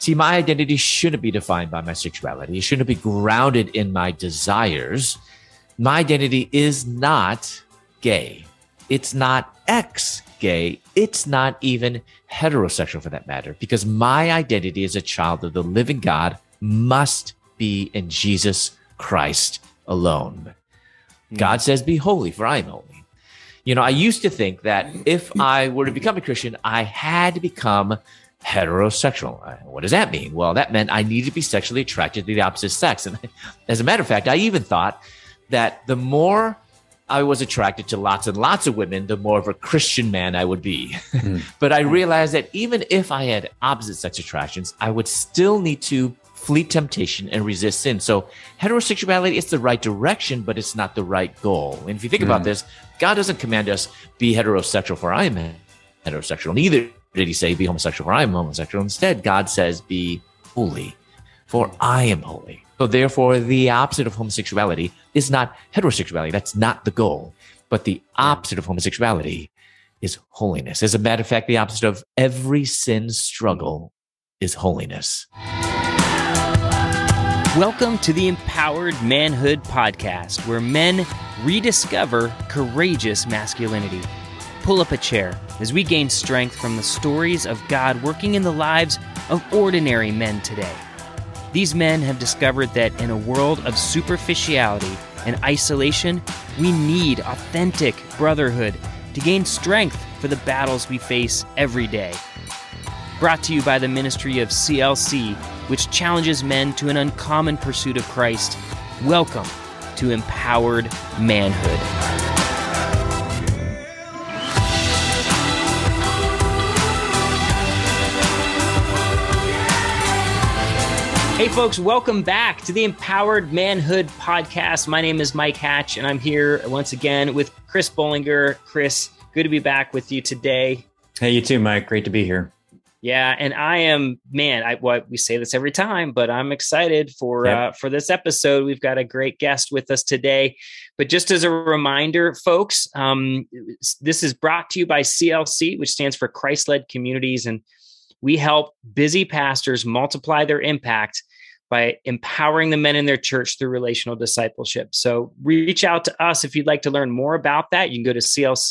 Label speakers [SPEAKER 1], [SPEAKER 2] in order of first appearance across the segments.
[SPEAKER 1] See, my identity shouldn't be defined by my sexuality. It shouldn't be grounded in my desires. My identity is not gay. It's not ex-gay. It's not even heterosexual for that matter, because my identity as a child of the living God must be in Jesus Christ alone. God says, be holy, for I am holy. I used to think that if I were to become a Christian, I had to become heterosexual. What does that mean? Well, that meant I needed to be sexually attracted to the opposite sex. And as a matter of fact, I even thought that the more I was attracted to lots and lots of women, the more of a Christian man I would be. But I realized that even if I had opposite sex attractions, I would still need to flee temptation and resist sin. So heterosexuality is the right direction, but it's not the right goal. And if you think about this, God doesn't command us be heterosexual, for I am heterosexual. Neither did he say be homosexual, for I am homosexual. Instead, God says be holy, for I am holy. So therefore, the opposite of homosexuality is not heterosexuality. That's not the goal. But the opposite of homosexuality is holiness. As a matter of fact, the opposite of every sin struggle is holiness.
[SPEAKER 2] Welcome to the Empowered Manhood Podcast, where men rediscover courageous masculinity. Pull up a chair as we gain strength from the stories of God working in the lives of ordinary men today. These men have discovered that in a world of superficiality and isolation, we need authentic brotherhood to gain strength for the battles we face every day. Brought to you by the ministry of CLC, which challenges men to an uncommon pursuit of Christ. Welcome to Empowered Manhood. Hey folks, welcome back to the Empowered Manhood Podcast. My name is Mike Hatch, and I'm here once again with Chris Bollinger. Chris, good to be back with you today.
[SPEAKER 3] Hey, you too, Mike. Great to be here.
[SPEAKER 2] Yeah, and I am, we say this every time, but I'm excited for this episode. We've got a great guest with us today. But just as a reminder, folks, this is brought to you by CLC, which stands for Christ-Led Communities, and we help busy pastors multiply their impact by empowering the men in their church through relational discipleship. So reach out to us if you'd like to learn more about that. You can go to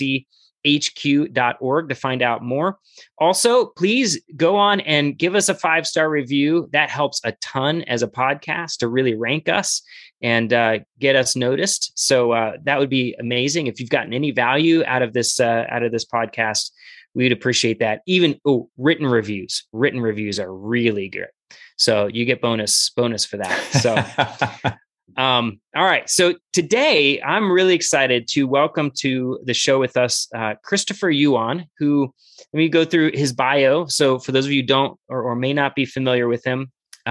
[SPEAKER 2] clchq.org to find out more. Also, please go on and give us a 5-star review. That helps a ton as a podcast to really rank us and get us noticed. So that would be amazing. If you've gotten any value out of this podcast, we'd appreciate that. Even written reviews. Written reviews are really good. So you get bonus for that. So all right. So today I'm really excited to welcome to the show with us, Christopher Yuan, who, let me go through his bio. So for those of you who don't or may not be familiar with him,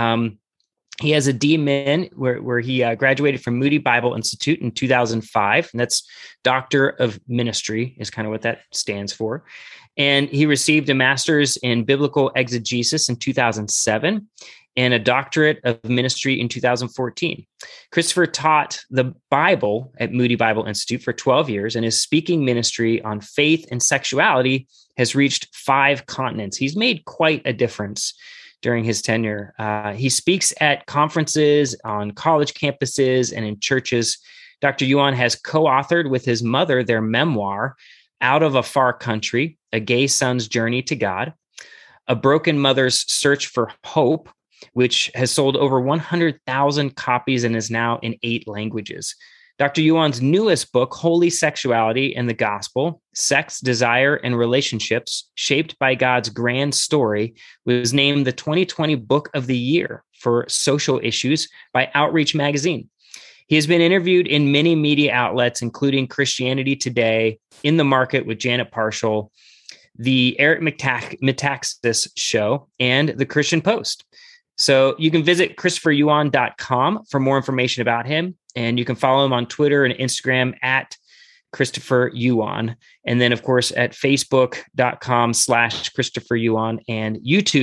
[SPEAKER 2] he has a D.Min where he graduated from Moody Bible Institute in 2005. And that's Doctor of Ministry is kind of what that stands for. And he received a master's in biblical exegesis in 2007 and a doctorate of ministry in 2014. Christopher taught the Bible at Moody Bible Institute for 12 years, and his speaking ministry on faith and sexuality has reached 5 continents. He's made quite a difference during his tenure. He speaks at conferences, on college campuses, and in churches. Dr. Yuan has co-authored with his mother their memoir, Out of a Far Country, A Gay Son's Journey to God, A Broken Mother's Search for Hope, which has sold over 100,000 copies and is now in 8 languages. Dr. Yuan's newest book, Holy Sexuality and the Gospel, Sex, Desire, and Relationships Shaped by God's Grand Story, was named the 2020 Book of the Year for Social Issues by Outreach Magazine. He has been interviewed in many media outlets, including Christianity Today, In the Market with Janet Parshall, the Eric Metaxas Show, and the Christian Post. So you can visit ChristopherYuan.com for more information about him. And you can follow him on Twitter and Instagram at Christopher Yuan. And then, of course, at Facebook.com/Christopher Yuan and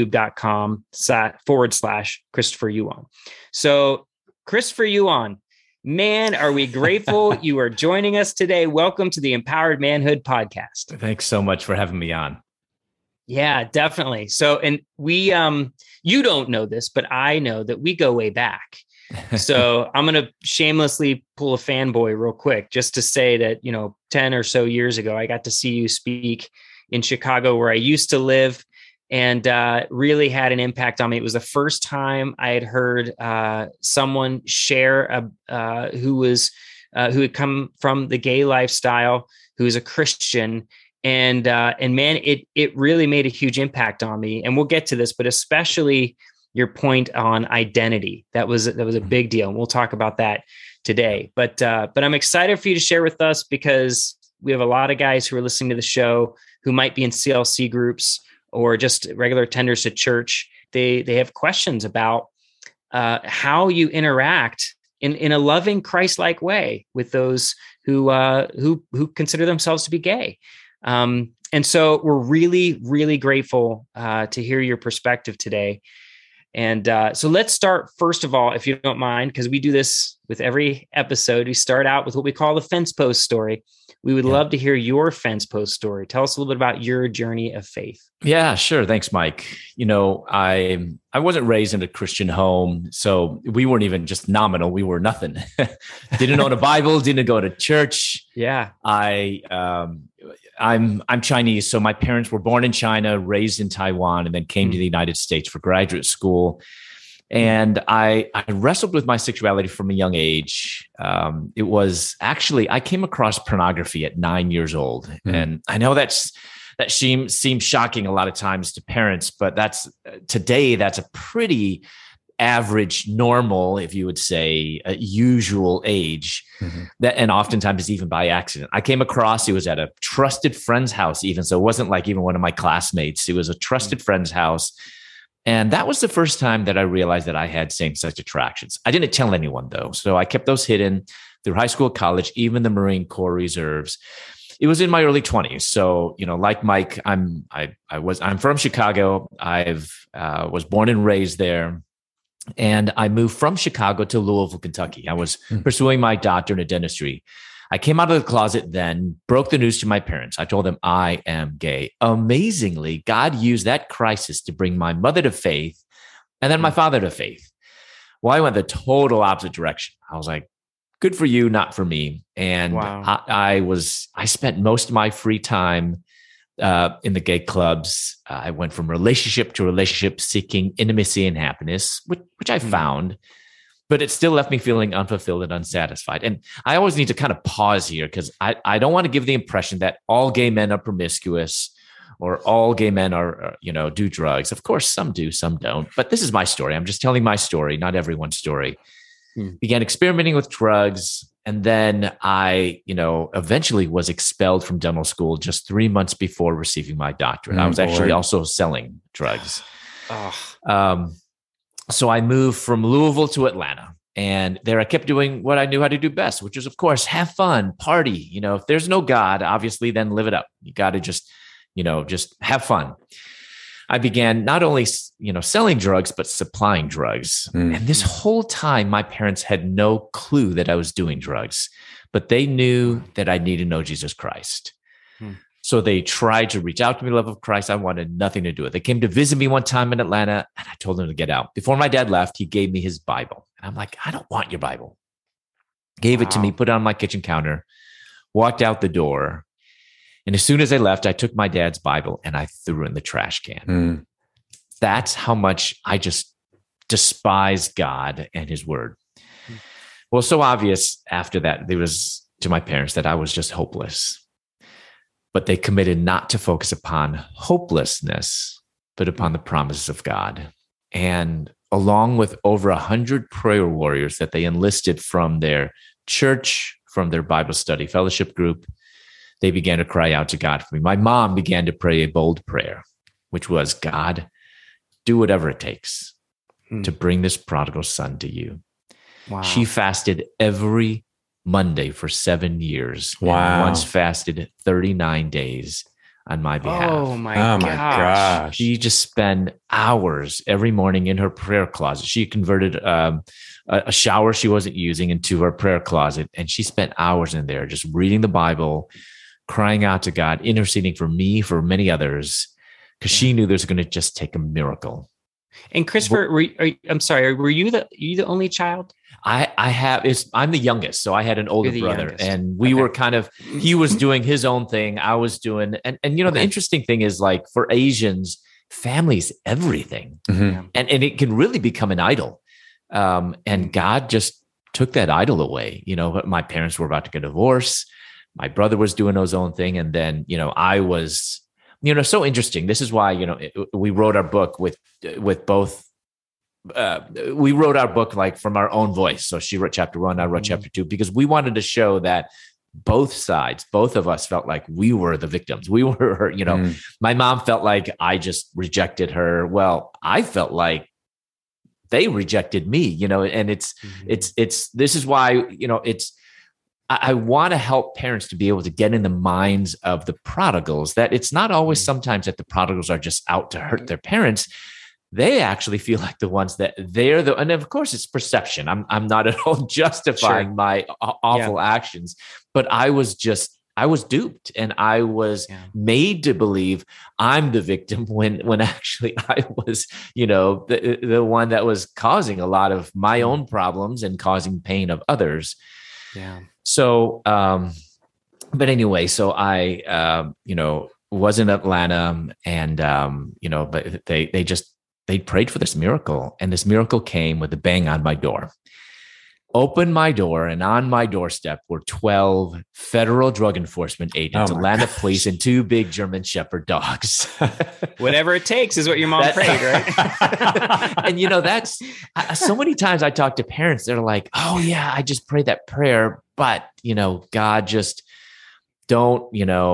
[SPEAKER 2] YouTube.com/Christopher Yuan. So Christopher Yuan, man, are we grateful you are joining us today. Welcome to the Empowered Manhood Podcast.
[SPEAKER 1] Thanks so much for having me on.
[SPEAKER 2] Yeah, definitely. So, and we, you don't know this, but I know that we go way back. So I'm going to shamelessly pull a fanboy real quick just to say that, 10 or so years ago, I got to see you speak in Chicago where I used to live, and really had an impact on me. It was the first time I had heard someone share who had come from the gay lifestyle, who is a Christian. And man, it really made a huge impact on me. And we'll get to this, but especially your point on identity. That was a big deal. And we'll talk about that today. But I'm excited for you to share with us, because we have a lot of guys who are listening to the show who might be in CLC groups or just regular attenders to church. They have questions about how you interact in a loving, Christ-like way with those who consider themselves to be gay. And so we're really, really grateful to hear your perspective today. And so let's start, first of all, if you don't mind, because we do this with every episode. We start out with what we call the fence post story. We would love to hear your fence post story. Tell us a little bit about your journey of faith.
[SPEAKER 1] Yeah, sure. Thanks, Mike. I wasn't raised in a Christian home, so we weren't even just nominal. We were nothing. Didn't own a Bible, didn't go to church.
[SPEAKER 2] Yeah.
[SPEAKER 1] I'm Chinese, so my parents were born in China, raised in Taiwan, and then came to the United States for graduate school. And I wrestled with my sexuality from a young age. It was actually, I came across pornography at 9 years old. And I know that seems shocking a lot of times to parents, but today that's a pretty average, normal, if you would say, usual age. And oftentimes it's even by accident. I came across, it was at a trusted friend's house even. So it wasn't like even one of my classmates. It was a trusted friend's house. And that was the first time that I realized that I had same-sex attractions. I didn't tell anyone, though. So I kept those hidden through high school, college, even the Marine Corps reserves. It was in my early 20s. So, like Mike, I'm from Chicago. Was born and raised there. And I moved from Chicago to Louisville, Kentucky. I was pursuing my doctorate in dentistry. I came out of the closet then, broke the news to my parents. I told them I am gay. Amazingly, God used that crisis to bring my mother to faith and then my father to faith. Well, I went the total opposite direction. I was like, good for you, not for me. And wow. I spent most of my free time in the gay clubs. I went from relationship to relationship, seeking intimacy and happiness, which I found. But it still left me feeling unfulfilled and unsatisfied. And I always need to kind of pause here, because I don't want to give the impression that all gay men are promiscuous or all gay men are, do drugs. Of course, some do, some don't. But this is my story. I'm just telling my story, not everyone's story. Began experimenting with drugs. And then I, eventually was expelled from dental school just 3 months before receiving my doctorate. I was actually also selling drugs. So I moved from Louisville to Atlanta, and there I kept doing what I knew how to do best, which is, of course, have fun, party. If there's no God, obviously, then live it up. You got to just have fun. I began not only, selling drugs, but supplying drugs. And this whole time, my parents had no clue that I was doing drugs, but they knew that I needed to know Jesus Christ. So they tried to reach out to me, love of Christ. I wanted nothing to do with it. They came to visit me one time in Atlanta, and I told them to get out. Before my dad left, he gave me his Bible. And I'm like, I don't want your Bible. Gave it to me, put it on my kitchen counter, walked out the door. And as soon as I left, I took my dad's Bible and I threw it in the trash can. That's how much I just despise God and his word. Well, so obvious after that, it was to my parents that I was just hopeless. But they committed not to focus upon hopelessness, but upon the promises of God. And along with over 100 prayer warriors that they enlisted from their church, from their Bible study fellowship group, they began to cry out to God for me. My mom began to pray a bold prayer, which was, God, do whatever it takes to bring this prodigal son to you. Wow. She fasted every Monday for 7 years. Wow. And once fasted 39 days on my behalf.
[SPEAKER 2] Oh my gosh.
[SPEAKER 1] She just spent hours every morning in her prayer closet. She converted a shower she wasn't using into her prayer closet. And she spent hours in there just reading the Bible, crying out to God, interceding for me, for many others, because she knew there's going to just take a miracle.
[SPEAKER 2] And Christopher, I'm sorry, were you the only child?
[SPEAKER 1] I'm the youngest. So I had an older brother,
[SPEAKER 2] youngest.
[SPEAKER 1] and we were he was doing his own thing. I was doing, and the interesting thing is, like, for Asians, family's everything.
[SPEAKER 3] Mm-hmm.
[SPEAKER 1] And it can really become an idol. And God just took that idol away. My parents were about to get divorced. My brother was doing his own thing. And then, I was, so interesting. This is why, we wrote our book with both. We wrote our book like from our own voice. So she wrote chapter 1, I wrote chapter 2, because we wanted to show that both sides, both of us felt like we were the victims. We were her, my mom felt like I just rejected her. Well, I felt like they rejected me, and it's this is why, I want to help parents to be able to get in the minds of the prodigals, that it's not always sometimes that the prodigals are just out to hurt their parents. They actually feel like the ones that and of course it's perception. I'm not at all justifying my awful actions, but I was duped, and I was made to believe I'm the victim when actually I was, the one that was causing a lot of my own problems and causing pain of others.
[SPEAKER 2] Yeah.
[SPEAKER 1] So, but anyway, so I, was in Atlanta, and, but they prayed for this miracle, and this miracle came with a bang on my door. Opened my door, and on my doorstep were 12 federal drug enforcement agents, Atlanta police, and 2 big German Shepherd dogs.
[SPEAKER 2] Whatever it takes is what your mom prayed, right?
[SPEAKER 1] And that's so many times I talk to parents, they're like, "Oh yeah, I just prayed that prayer, but God, just don't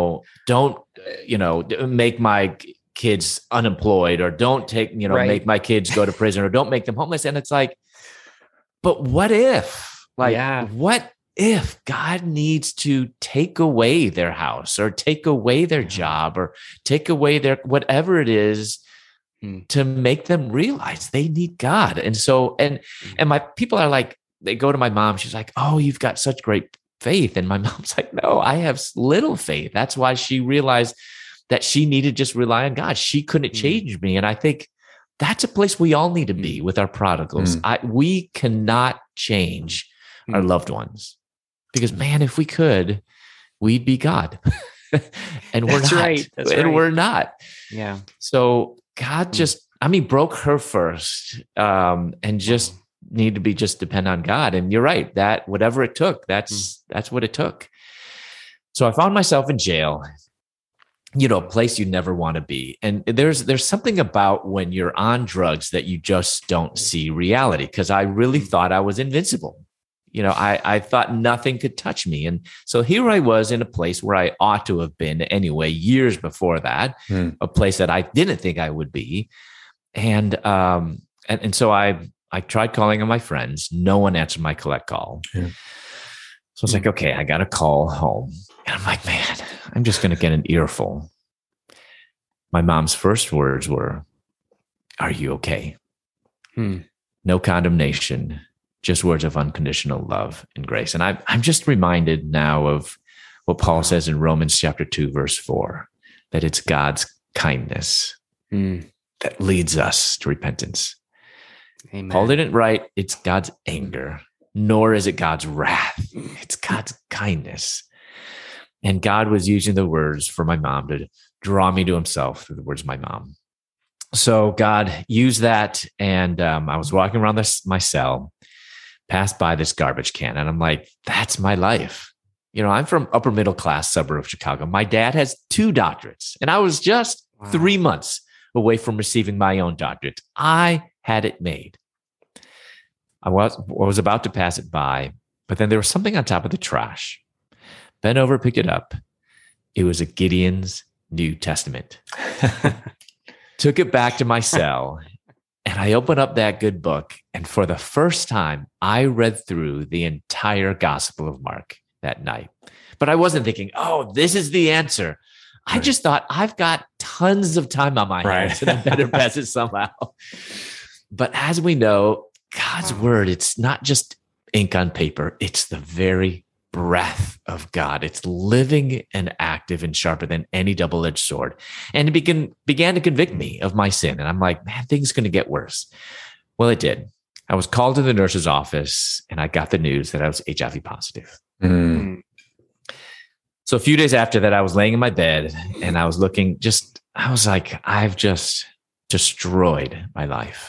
[SPEAKER 1] make my kids unemployed, or don't take, make my kids go to prison, or don't make them homeless." And it's like, but what if, what if God needs to take away their house, or take away their job, or take away their, whatever it is, to make them realize they need God? And so, and my people are like, they go to my mom. She's like, "Oh, you've got such great faith." And my mom's like, "No, I have little faith." That's why she realized that she needed to just rely on God. She couldn't change me. And I think that's a place we all need to be with our prodigals. We cannot change our loved ones, because, man, if we could, we'd be God. And we're not.
[SPEAKER 2] Right. That's right.
[SPEAKER 1] We're not.
[SPEAKER 2] Yeah.
[SPEAKER 1] So God just, broke her first, and just need to be just depend on God. And you're right, that whatever it took, that's what it took. So I found myself in jail, a place you never want to be. And there's something about when you're on drugs that you just don't see reality, because I really thought I was invincible. I thought nothing could touch me. And so here I was in a place where I ought to have been anyway, years before that, a place that I didn't think I would be. And so I tried calling on my friends. No one answered my collect call. Yeah. So I was like, okay, I got to call home. And I'm like, man, I'm just going to get an earful. My mom's first words were, "Are you okay?" No condemnation, just words of unconditional love and grace. And I'm just reminded now of what Paul says in Romans chapter 2, verse 4, that it's God's kindness that leads us to repentance.
[SPEAKER 2] Amen. Paul
[SPEAKER 1] didn't write, it's God's anger, nor is it God's wrath. It's God's kindness. And God was using the words for my mom to draw me to himself through the words of my mom. So God used that. And I was walking around my cell, passed by this garbage can, and I'm like, that's my life. I'm from upper middle class suburb of Chicago. My dad has 2 doctorates, and I was just 3 months away from receiving my own doctorate. I had it made. I was about to pass it by, but then there was something on top of the trash. Bent over, picked it up. It was a Gideon's New Testament. Took it back to my cell, and I opened up that good book. And for the first time, I read through the entire Gospel of Mark that night. But I wasn't thinking, oh, this is the answer. I just thought, I've got tons of time on my hands, and I better pass it somehow. But as we know, God's word, it's not just ink on paper. It's the very breath of God. It's living and active and sharper than any double-edged sword. And it began to convict me of my sin. And I'm like, man, things are going to get worse. Well, it did. I was called to the nurse's office and I got the news that I was HIV positive.
[SPEAKER 3] Mm.
[SPEAKER 1] So a few days after that, I was laying in my bed and I was looking I was like, I've just destroyed my life.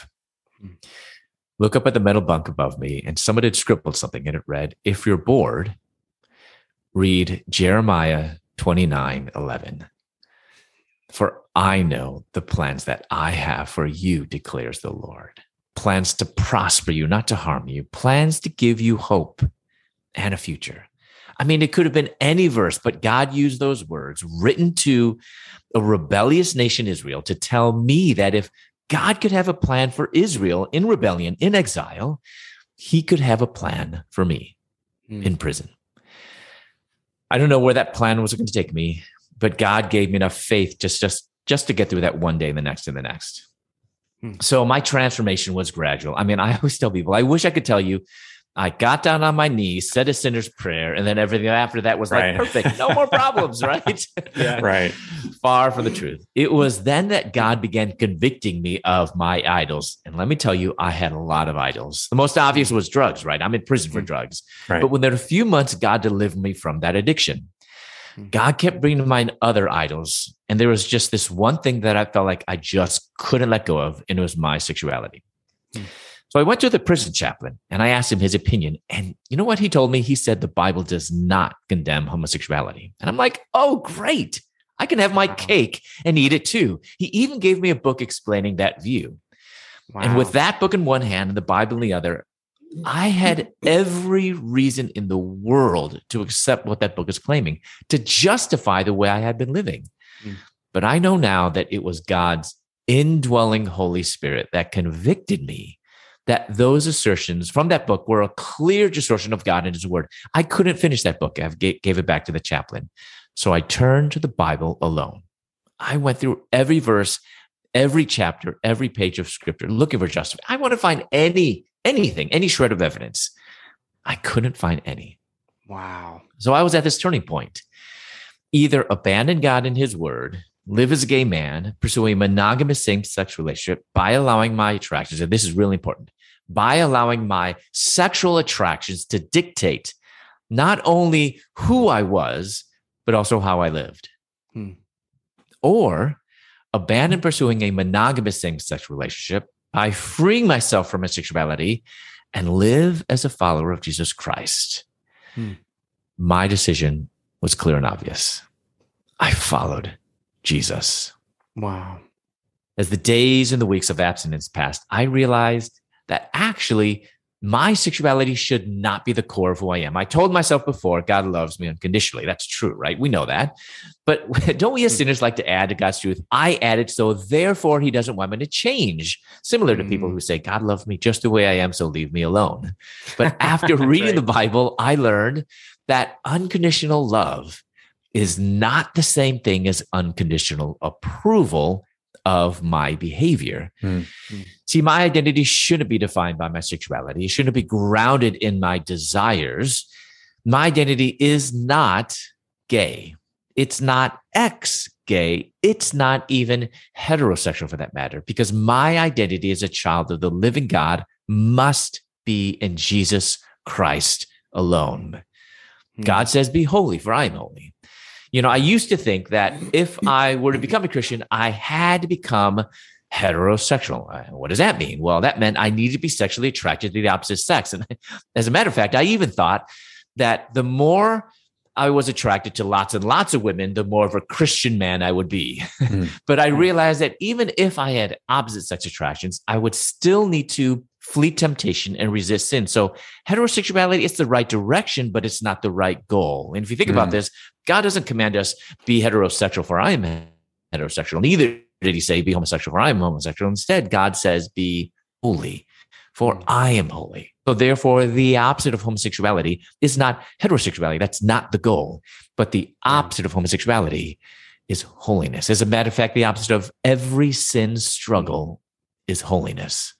[SPEAKER 1] Look up at the metal bunk above me, and someone had scribbled something, and it read, if you're bored, read Jeremiah 29:11. For I know the plans that I have for you, declares the Lord. Plans to prosper you, not to harm you. Plans to give you hope and a future. I mean, it could have been any verse, but God used those words written to a rebellious nation, Israel, to tell me that if God could have a plan for Israel in rebellion, in exile, he could have a plan for me in prison. I don't know where that plan was going to take me, but God gave me enough faith just to get through that one day and the next and the next. So my transformation was gradual. I mean, I always tell people, I wish I could tell you, I got down on my knees, said a sinner's prayer, and then everything after that was like perfect. No more problems, right?
[SPEAKER 3] Yeah. Right.
[SPEAKER 1] Far from the truth. It was then that God began convicting me of my idols. And let me tell you, I had a lot of idols. The most obvious was drugs, right? I'm in prison for drugs.
[SPEAKER 3] Right.
[SPEAKER 1] But within a few months, God delivered me from that addiction. God kept bringing to mind other idols. And there was just this one thing that I felt like I just couldn't let go of, and it was my sexuality. So I went to the prison chaplain and I asked him his opinion. And you know what he told me? He said the Bible does not condemn homosexuality. And I'm like, oh, great. I can have my cake and eat it too. He even gave me a book explaining that view. Wow. And with that book in one hand and the Bible in the other, I had every reason in the world to accept what that book is claiming, to justify the way I had been living. But I know now that it was God's indwelling Holy Spirit that convicted me that those assertions from that book were a clear distortion of God and his word. I couldn't finish that book. I gave it back to the chaplain. So I turned to the Bible alone. I went through every verse, every chapter, every page of scripture, looking for justice. I want to find anything, any shred of evidence. I couldn't find any.
[SPEAKER 2] Wow.
[SPEAKER 1] So I was at this turning point. Either abandon God and his word, live as a gay man, pursue a monogamous same-sex relationship by allowing my attractions, and this is really important, by allowing my sexual attractions to dictate not only who I was, but also how I lived. Or abandon pursuing a monogamous same-sex relationship by freeing myself from my sexuality and live as a follower of Jesus Christ. My decision was clear and obvious. I followed Jesus.
[SPEAKER 2] Wow.
[SPEAKER 1] As the days and the weeks of abstinence passed, I realized that actually my sexuality should not be the core of who I am. I told myself before, God loves me unconditionally. That's true, right? We know that. But don't we as sinners like to add to God's truth? I added, so therefore he doesn't want me to change. Similar to people who say, God loves me just the way I am, so leave me alone. But after reading the Bible, I learned that unconditional love is not the same thing as unconditional approval of my behavior. See, my identity shouldn't be defined by my sexuality. It shouldn't be grounded in my desires. My identity is not gay. It's not ex-gay. It's not even heterosexual for that matter, because my identity as a child of the living God must be in Jesus Christ alone. God says, be holy, for I am holy. You know, I used to think that if I were to become a Christian, I had to become heterosexual. What does that mean? Well, that meant I needed to be sexually attracted to the opposite sex. And as a matter of fact, I even thought that the more I was attracted to lots and lots of women, the more of a Christian man I would be. But I realized that even if I had opposite sex attractions, I would still need to flee temptation and resist sin. So heterosexuality is the right direction, but it's not the right goal. And if you think about this, God doesn't command us be heterosexual, for I am heterosexual. Neither did he say be homosexual, for I am homosexual. Instead, God says be holy, for I am holy. So therefore, the opposite of homosexuality is not heterosexuality. That's not the goal. But the opposite of homosexuality is holiness. As a matter of fact, the opposite of every sin struggle is holiness.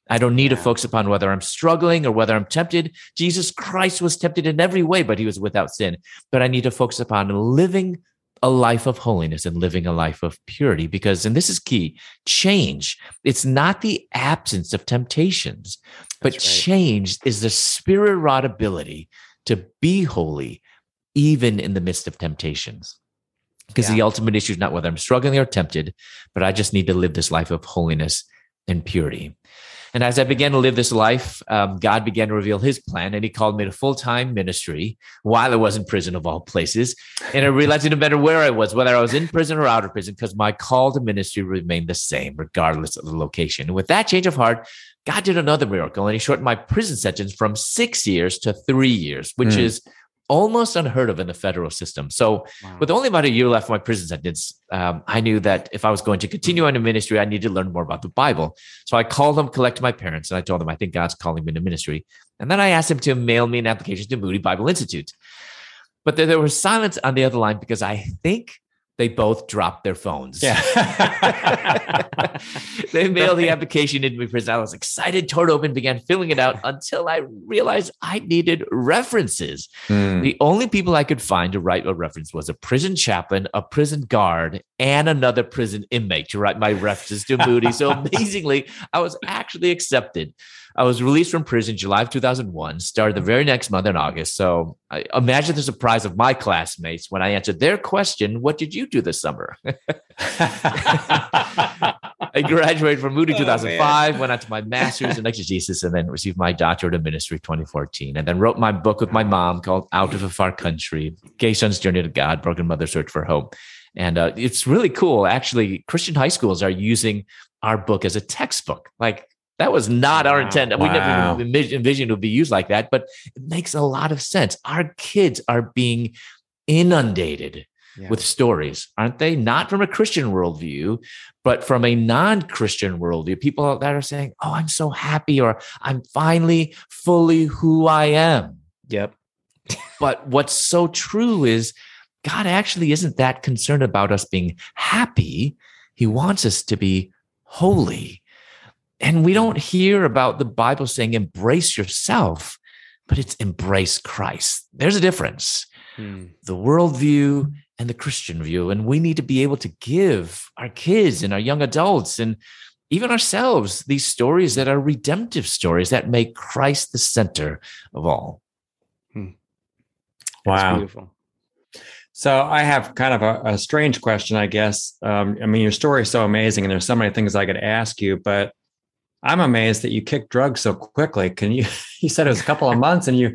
[SPEAKER 1] I don't need to focus upon whether I'm struggling or whether I'm tempted. Jesus Christ was tempted in every way, but he was without sin. But I need to focus upon living a life of holiness and living a life of purity because, and this is key, change. It's not the absence of temptations, but change is the spirit-wrought ability to be holy even in the midst of temptations. Because the ultimate issue is not whether I'm struggling or tempted, but I just need to live this life of holiness and purity. And as I began to live this life, God began to reveal his plan, and he called me to full-time ministry while I was in prison, of all places. And I realized it didn't matter where I was, whether I was in prison or out of prison, because my call to ministry remained the same, regardless of the location. And with that change of heart, God did another miracle, and he shortened my prison sentence from 6 years to 3 years, which is almost unheard of in the federal system. So with only about a year left of my prison sentence, I knew that if I was going to continue on in ministry, I needed to learn more about the Bible. So I called them, collected my parents, and I told them, I think God's calling me into ministry. And then I asked him to mail me an application to Moody Bible Institute. But there was silence on the other line because I think they both dropped their phones.
[SPEAKER 3] Yeah.
[SPEAKER 1] They mailed the application into me prison. I was excited, tore it open, began filling it out until I realized I needed references. The only people I could find to write a reference was a prison chaplain, a prison guard, and another prison inmate to write my references to Moody. So amazingly, I was actually accepted. I was released from prison July of 2001, started the very next month in August. So I imagine the surprise of my classmates when I answered their question, what did you do this summer? I graduated from Moody 2005, went on to my master's in exegesis, and then received my doctorate in ministry 2014. And then wrote my book with my mom called Out of a Far Country, Gay Son's Journey to God, Broken Mother's Search for Hope. And it's really cool. Actually, Christian high schools are using our book as a textbook. Like, that was not our intent. We never envisioned it would be used like that, but it makes a lot of sense. Our kids are being inundated with stories, aren't they? Not from a Christian worldview, but from a non-Christian worldview. People that are saying, oh, I'm so happy, or I'm finally fully who I am.
[SPEAKER 2] Yep.
[SPEAKER 1] But what's so true is God actually isn't that concerned about us being happy. He wants us to be holy. And we don't hear about the Bible saying embrace yourself, but it's embrace Christ. There's a difference. The worldview and the Christian view. And we need to be able to give our kids and our young adults and even ourselves these stories that are redemptive stories that make Christ the center of all.
[SPEAKER 2] That's
[SPEAKER 3] wow.
[SPEAKER 2] Beautiful.
[SPEAKER 3] So I have kind of a strange question, I guess. I mean, your story is so amazing and there's so many things I could ask you, but I'm amazed that you kicked drugs so quickly. Can you said it was a couple of months and you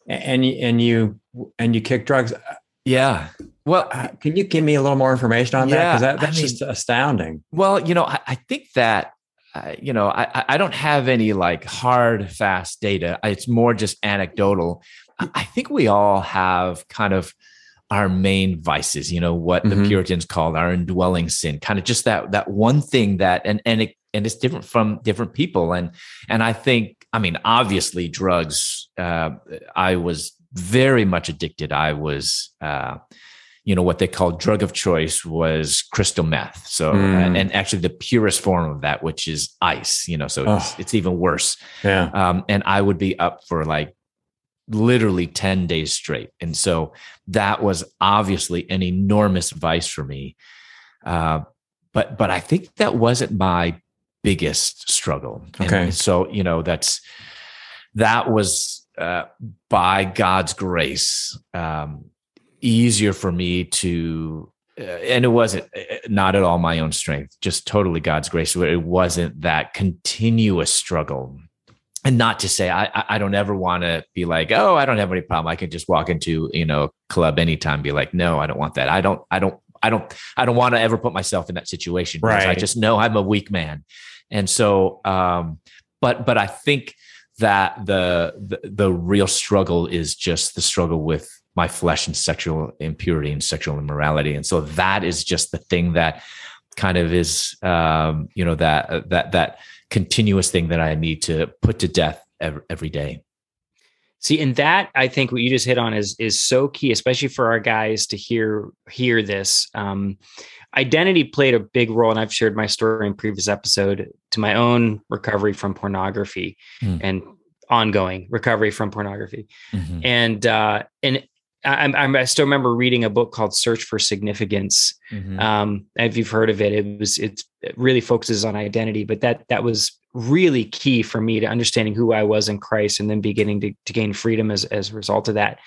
[SPEAKER 3] kicked drugs.
[SPEAKER 1] Yeah. Well,
[SPEAKER 3] can you give me a little more information on that? Because that's just astounding.
[SPEAKER 1] Well, I think that, I don't have any like hard, fast data. It's more just anecdotal. I think we all have kind of our main vices, what the Puritans called our indwelling sin, kind of just that one thing that, and it's different from different people. And I think, obviously drugs, I was very much addicted. I was, what they call drug of choice was crystal meth. So, and actually the purest form of that, which is ice, so it's even worse.
[SPEAKER 3] Yeah.
[SPEAKER 1] And I would be up for like literally 10 days straight. And so that was obviously an enormous vice for me. But I think that wasn't my biggest struggle.
[SPEAKER 3] Okay.
[SPEAKER 1] And so, that was by God's grace, easier for me to, and it wasn't not at all my own strength, just totally God's grace. It wasn't that continuous struggle. And not to say I don't ever want to be like, oh, I don't have any problem. I can just walk into, a club anytime, be like, no, I don't want that. I don't want to ever put myself in that situation because I just know I'm a weak man. And so, but I think that the real struggle is just the struggle with my flesh and sexual impurity and sexual immorality. And so that is just the thing that kind of is, that continuous thing that I need to put to death every day.
[SPEAKER 2] See, and that I think what you just hit on is so key, especially for our guys to hear this. Identity played a big role, and I've shared my story in previous episode to my own recovery from pornography and ongoing recovery from pornography. And I still remember reading a book called Search for Significance. If you've heard of it, it really focuses on identity, but that was really key for me to understanding who I was in Christ and then beginning to gain freedom as a result of that.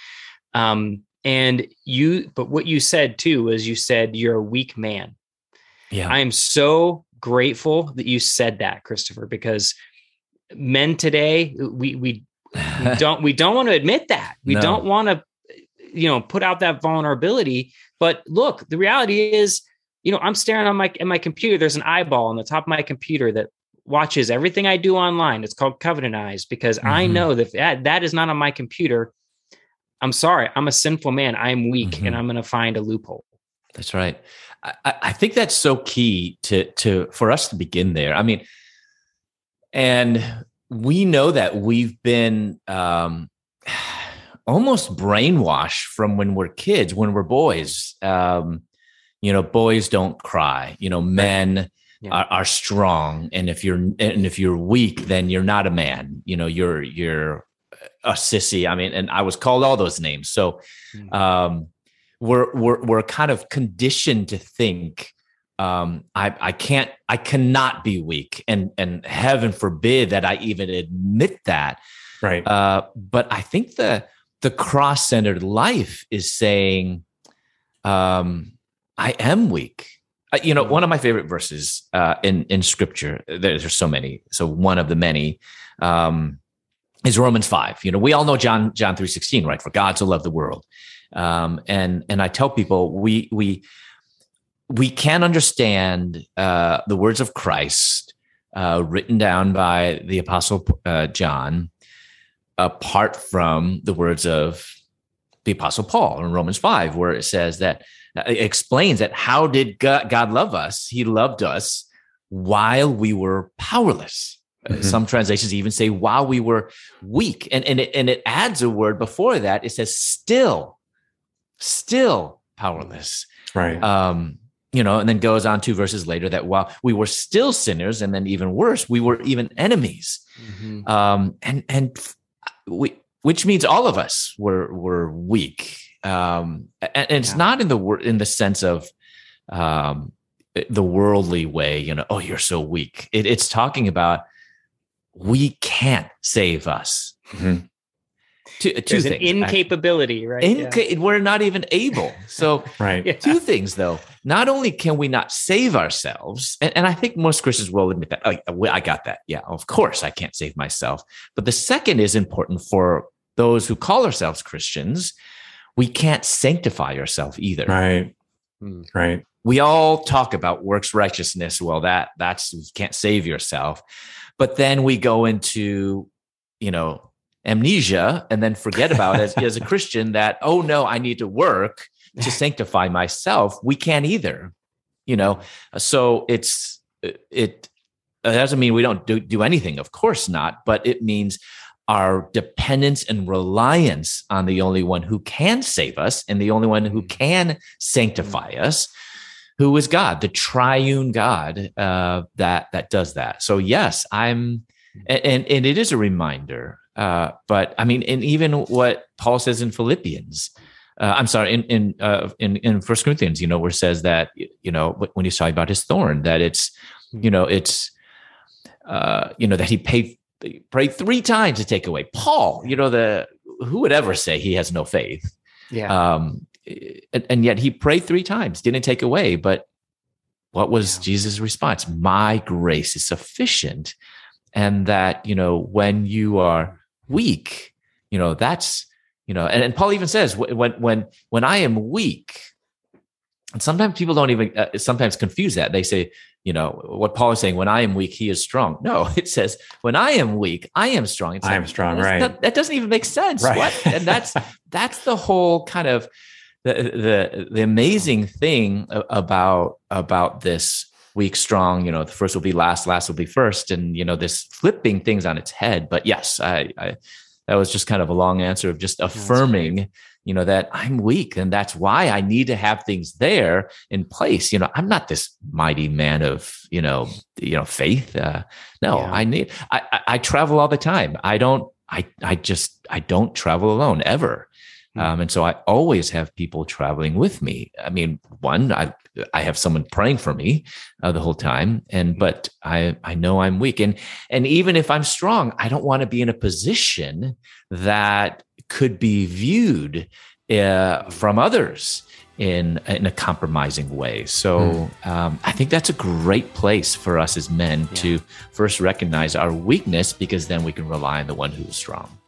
[SPEAKER 2] But what you said too, was you said you're a weak man.
[SPEAKER 1] Yeah.
[SPEAKER 2] I am so grateful that you said that, Christopher, because men today, we don't want to admit that. We don't want to, put out that vulnerability. But look, the reality is, I'm staring on my computer. There's an eyeball on the top of my computer that watches everything I do online. It's called Covenant Eyes, because I know that is not on my computer. I'm sorry. I'm a sinful man. I'm weak, and I'm going to find a loophole.
[SPEAKER 1] That's right. I think that's so key for us to begin there. I mean, and we know that we've been almost brainwashed from when we're kids, when we're boys. Boys don't cry. Men are strong, and if you're weak, then you're not a man. You're a sissy. I mean, and I was called all those names. So we're kind of conditioned to think I cannot be weak, and heaven forbid that I even admit that.
[SPEAKER 3] Right.
[SPEAKER 1] But I think the cross-centered life is saying, I am weak. One of my favorite verses in Scripture. There's so many. So one of the many is Romans 5. We all know John 3:16, right? For God so loved the world. And I tell people we can't understand the words of Christ written down by the Apostle John apart from the words of the Apostle Paul in Romans 5, where it says that it explains that how did God love us? He loved us while we were powerless. Some translations even say while we were weak, and it adds a word before that. It says still powerless.
[SPEAKER 3] Right.
[SPEAKER 1] And then goes on 2 verses later that while we were still sinners, and then even worse, we were even enemies. Which means all of us were weak. And it's not in the sense of the worldly way, oh, you're so weak. It's talking about we can't save us. Two
[SPEAKER 2] There's
[SPEAKER 1] things.
[SPEAKER 2] an incapability, right?
[SPEAKER 1] We're not even able. So
[SPEAKER 3] right.
[SPEAKER 1] Two things, though. Not only can we not save ourselves, and I think most Christians will admit that. Oh, I got that. Yeah, of course I can't save myself. But the second is important for those who call ourselves Christians. We can't sanctify ourselves either.
[SPEAKER 3] Right. Right.
[SPEAKER 1] We all talk about works righteousness. Well, that's you can't save yourself. But then we go into, amnesia and then forget about as a Christian that, oh no, I need to work to sanctify myself. We can't either, so it doesn't mean we don't do anything. Of course not. But it means our dependence and reliance on the only one who can save us and the only one who can sanctify us, who is God, the triune God that does that. So yes, and it is a reminder. But I mean, and even what Paul says in Philippians, in 1 Corinthians, where it says that, when he's talking about his thorn, that it's that he prayed 3 times to take away. Paul, who would ever say he has no faith?
[SPEAKER 2] Yeah.
[SPEAKER 1] And yet he prayed 3 times, didn't take away. But what was Jesus' response? My grace is sufficient. And that, when you are weak, that's, and Paul even says when I am weak, and sometimes people don't even sometimes confuse that. They say, what Paul is saying, when I am weak, he is strong. No, it says, when I am weak, I am strong.
[SPEAKER 3] I am strong, right?
[SPEAKER 1] That doesn't even make sense.
[SPEAKER 3] Right.
[SPEAKER 1] What? And that's the whole kind of the amazing thing about this weak, strong, the first will be last will be first. And, this flipping things on its head. But yes, that was just kind of a long answer of just affirming, that I'm weak, and that's why I need to have things there in place. I'm not this mighty man of, faith. I travel all the time. I don't travel alone ever. And so I always have people traveling with me. I mean, I have someone praying for me the whole time, but I know I'm weak, and even if I'm strong, I don't want to be in a position that could be viewed from others in a compromising way. So I think that's a great place for us as men to first recognize our weakness, because then we can rely on the one who is strong.